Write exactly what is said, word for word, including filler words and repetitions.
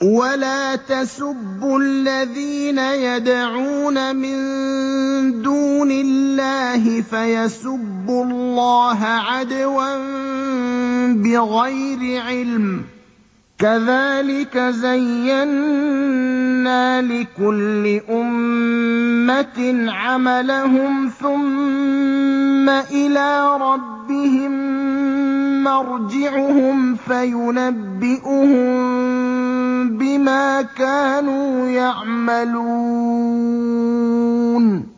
وَلَا تَسُبُّوا الَّذِينَ يَدْعُونَ مِن دُونِ اللَّهِ فَيَسُبُّوا اللَّهَ عَدْوًا بِغَيْرِ عِلْمٍ ۗ كَذَٰلِكَ زَيَّنَّا لِكُلِّ أُمَّةٍ عَمَلَهُمْ ثُمَّ إِلَىٰ رَبِّهِم مَّرْجِعُهُمْ فَيُنَبِّئُهُم بِمَا كَانُوا يَعْمَلُونَ